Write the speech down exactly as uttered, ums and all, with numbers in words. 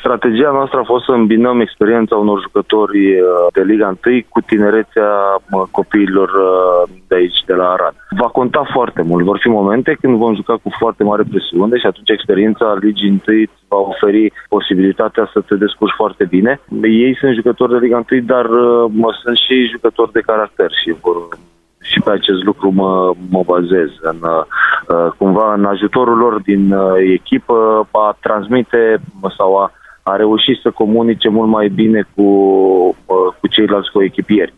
Strategia noastră a fost să îmbinăm experiența unor jucători de Liga unu cu tinerețea copiilor de aici, de la Arad. Va conta foarte mult. Vor fi momente când vom juca cu foarte mare presiune și atunci experiența Ligii unu va oferi posibilitatea să te descurci foarte bine. Ei sunt jucători de Liga unu, dar mă, sunt și jucători de caracter și vor... Și pe acest lucru mă, mă bazez. În, uh, cumva în ajutorul lor din uh, echipă a transmite sau a, a reușit să comunice mult mai bine cu, uh, cu ceilalți coechipieri.